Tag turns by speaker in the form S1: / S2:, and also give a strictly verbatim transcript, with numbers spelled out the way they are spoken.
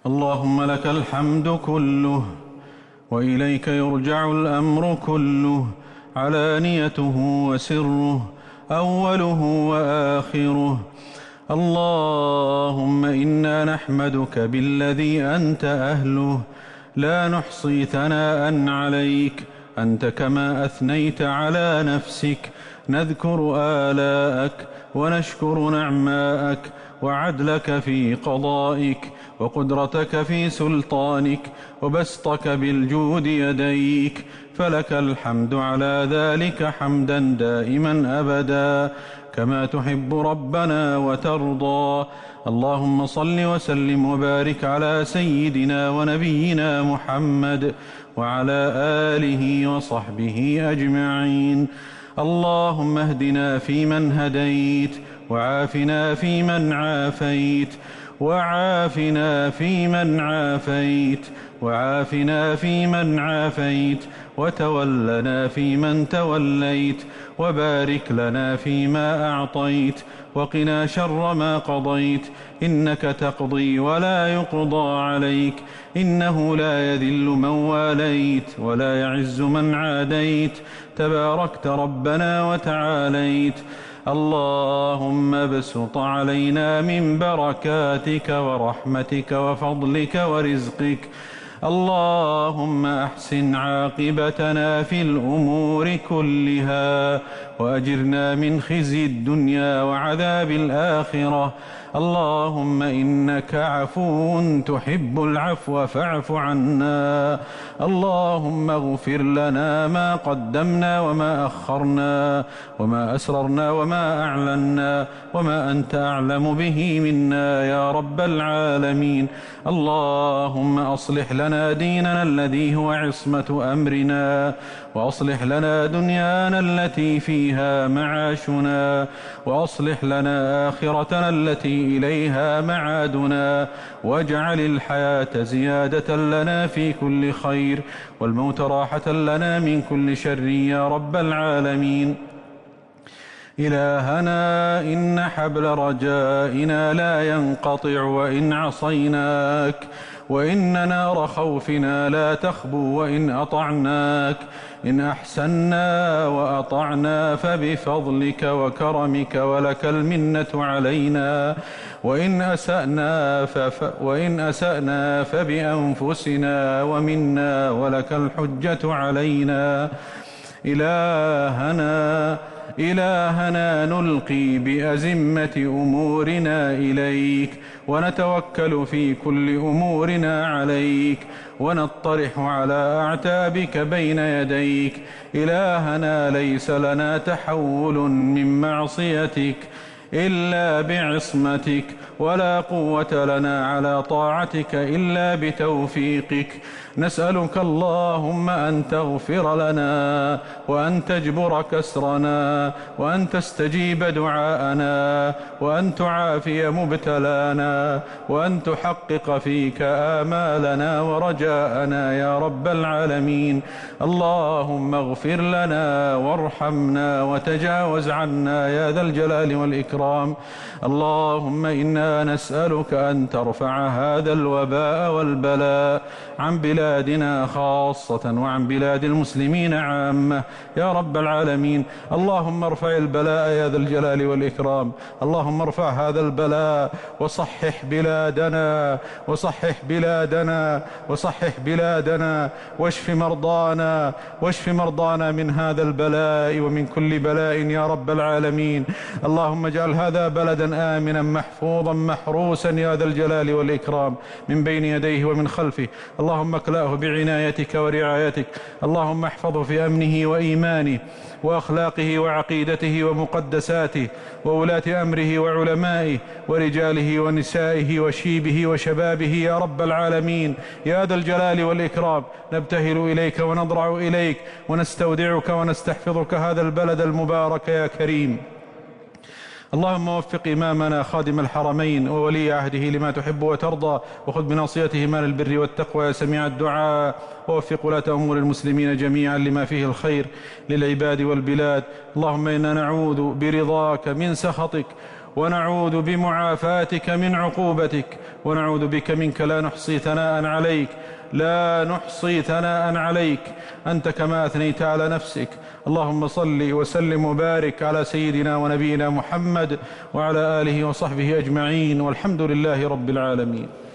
S1: اللهم لك الحمد كله وإليك يرجع الأمر كله، علانيته وسره، أوله وآخره. اللهم إنا نحمدك بالذي أنت أهله، لا نحصي ثناء عليك، أنت كما أثنيت على نفسك. نذكر آلاءك ونشكر نعماءك، وعدلك في قضائك، وقدرتك في سلطانك، وبسطك بالجود يديك، فلك الحمد على ذلك حمدا دائما أبدا كما تحب ربنا وترضى. اللهم صل وسلم وبارك على سيدنا ونبينا محمد وعلى آله وصحبه أجمعين. اللهم اهدنا فيمن هديت، وعافنا فيمن عافيت، وعافنا فيمن عافيت، وعافنا فيمن عافيت، وتولنا فيمن توليت، وبارك لنا فيما أعطيت، وقنا شر ما قضيت، إنك تقضي ولا يقضى عليك، إنه لا يذل من واليت ولا يعز من عاديت، تباركت ربنا وتعاليت. اللهم ابسط علينا من بركاتك ورحمتك وفضلك ورزقك. اللهم أحسن عاقبتنا في الأمور كلها، وأجرنا من خزي الدنيا وعذاب الآخرة. اللهم إنك عفو تحب العفو فاعف عنا. اللهم اغفر لنا ما قدمنا وما أخرنا، وما أسررنا وما أعلنا، وما أنت أعلم به منا يا رب العالمين. اللهم أصلح لنا ديننا الذي هو عصمة أمرنا، وأصلح لنا دنيانا التي فيها معاشنا، وأصلح لنا آخرتنا التي إليها معادنا، واجعل الحياة زيادة لنا في كل خير، والموت راحة لنا من كل شر يا رب العالمين. إلهنا إن حبل رجائنا لا ينقطع وإن عصيناك، وإن نار خوفنا لا تخبو وإن أطعناك. إن أحسنا وأطعنا فبفضلك وكرمك ولك المنة علينا، وإن أسأنا, فف وإن أسأنا فبأنفسنا ومنا ولك الحجة علينا. إلهنا إلهنا نلقي بأزمة أمورنا إليك، ونتوكل في كل أمورنا عليك، ونطرح على أعتابك بين يديك. إلهنا ليس لنا تحول من معصيتك إلا بعصمتك، ولا قوة لنا على طاعتك إلا بتوفيقك. نسألك اللهم أن تغفر لنا، وأن تجبر كسرنا، وأن تستجيب دعاءنا، وأن تعافي مبتلانا، وأن تحقق فيك آمالنا ورجاءنا يا رب العالمين. اللهم اغفر لنا وارحمنا وتجاوز عنا يا ذا الجلال والإكرام. اللهم إنا نسألك أن ترفع هذا الوباء والبلاء عن بلادنا خاصة وعن بلاد المسلمين عامة يا رب العالمين. اللهم ارفع البلاء يا ذا الجلال والإكرام. اللهم ارفع هذا البلاء وصحح بلادنا، وصحح بلادنا، وصحح بلادنا، واشف مرضانا، واشف مرضانا من هذا البلاء ومن كل بلاء يا رب العالمين. اللهم اجعل هذا بلدا آمنا محفوظا محروسا يا ذا الجلال والإكرام، من بين يديه ومن خلفه. اللهم اكلأه بعنايتك ورعايتك. اللهم احفظه في أمنه وإيمانه وأخلاقه وعقيدته ومقدساته، وولاة أمره وعلمائه ورجاله ونسائه وشيبه وشبابه يا رب العالمين يا ذا الجلال والإكرام. نبتهل إليك ونضرع إليك ونستودعك ونستحفظك هذا البلد المبارك يا كريم. اللهم وفق إمامنا خادم الحرمين وولي عهده لما تحب وترضى، وخذ بناصيتهما للبر والتقوى يا سميع الدعاء، ووفق ولاة أمور المسلمين جميعا لما فيه الخير للعباد والبلاد. اللهم إنا نعوذ برضاك من سخطك، ونعوذ بمعافاتك من عقوبتك، ونعوذ بك منك لا نحصي ثناء عليك لا نحصي ثناء عليك أنت كما أثنيت على نفسك. اللهم صل وسلم وبارك على سيدنا ونبينا محمد وعلى آله وصحبه أجمعين، والحمد لله رب العالمين.